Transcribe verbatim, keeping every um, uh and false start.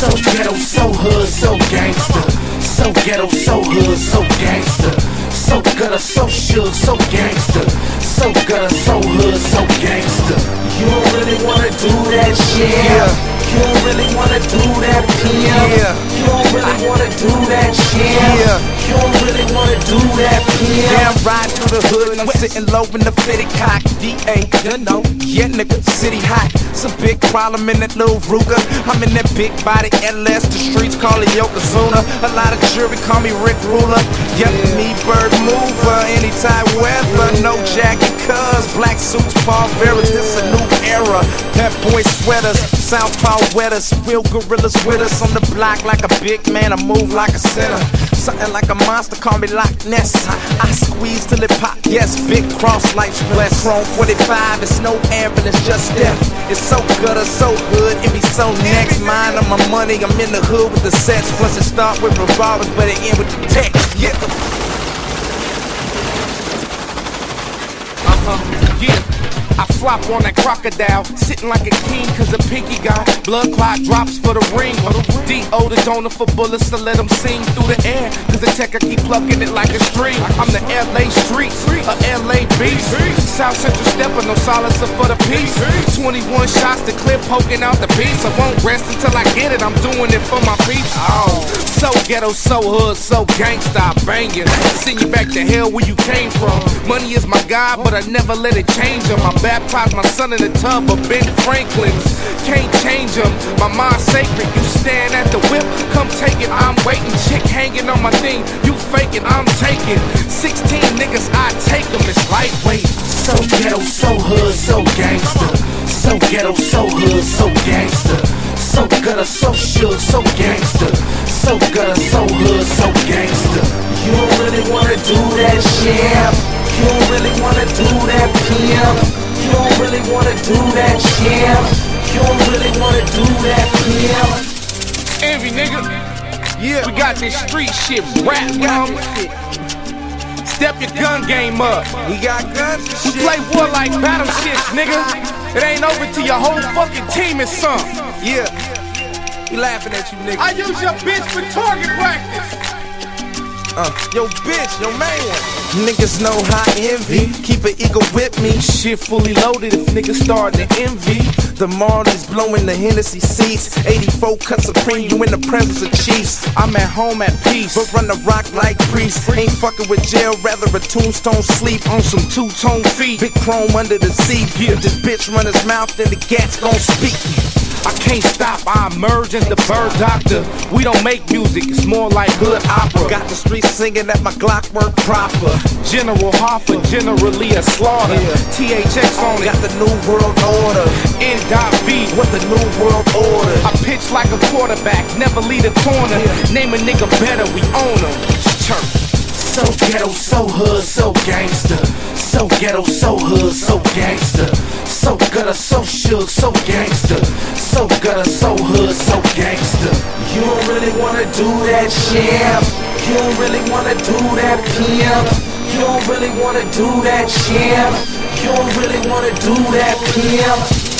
So ghetto, so hood, so gangster. So ghetto, so hood, so gangster. So gutter, so shook, so gangster. So gutter, so hood, so gangster. You don't really wanna do that shit. Yeah. You don't really wanna do that pimp. Yeah. You don't really wanna do that shit. Yeah. You don't really wanna do that pimp. Damn, ride through the hood and I'm sitting low in the fitted cock. D A, you know, yeah nigga, city hot. It's a big problem in that little Ruger. I'm in that big body L S, the streets call it Yokozuna. A lot of jury call me Rick Ruler. Yep, yeah. Me bird mover, anytime weather. No jacket, cuz black suits, Paul Bearers. This a new era. Pep boy sweaters, Southpaw wetters. Real gorillas with us on the block like a big man. I move like a sinner. Something like a monster, call me Loch Ness. I squeeze till it pop, yes, big cross lights bless. Chrome forty-five, it's no ambulance, just death. It's so good or so good, it be so next. Mine on my money, I'm in the hood with the sets. Plus it start with revolvers, but it end with the tech. Yeah. Uh-huh, yeah. I flop on that crocodile, sitting like a king cause a pinky got blood clot drops for the ring. D O the donor for bullets to let them sing through the air, cause the tech I keep plucking it like a string. I'm the L A streets, a L A beast. South Central stepper, no silencer for the peace. twenty-one shots, the clip poking out the piece. I won't rest until I get it, I'm doing it for my peeps. Oh, so ghetto, so hood, so gangsta, banging. Send you back to hell where you came from. Money is my God, but I never let it change him. I baptized my son in the tub of Ben Franklin's. Can't change him, my mind's sacred. You stand at the whip, come take it. I'm waiting, chick hanging on my thing. You faking, I'm taking. sixteen niggas, I take them, it's lightweight. So ghetto, so hood, so gangster. So ghetto, so hood, so gangster. So gutter, so shook, so gangster. So gutter, so hood, so gangster. You don't really wanna do that shit. You don't really wanna do that pimp. You don't really wanna do that shit. You don't really wanna do that pimp. Envy, nigga. Yeah. We got this street shit rap, homie. Step your gun game up. We got guns and shit. We play war like battleships, nigga. It ain't over till your whole fucking team is sunk. Yeah. We laughing at you, nigga. I use your bitch for target practice. Uh, yo bitch, yo man. Niggas know how I envy. Keep an ego with me. Shit fully loaded if niggas starting to envy. The Marley's blowing the Hennessy seats. eighty-four cut supreme, you in the presence of chiefs. I'm at home at peace, but run the rock like priest. Ain't fucking with jail, rather a tombstone sleep on some two-tone feet. Big chrome under the seat. Yeah. This bitch run his mouth, then the gats gon' speak. I can't stop, I emerge as the bird doctor. We don't make music, it's more like hood opera. Got the streets singing at my Glock work proper. General Hoffa, generally a slaughter. Yeah. T H X on it. Got the new world order. N V, what the new world order. I pitch like a quarterback, never lead a corner. Yeah. Name a nigga better, we own him. Church. So ghetto, so hood, so gangster. So ghetto, so hood, so gangster. So gutter, so shook, so gangster. So gutter, so hood, so gangster. You don't really wanna do that shit. You don't really wanna do that pimp. You don't really wanna do that shit. You don't really wanna do that pimp.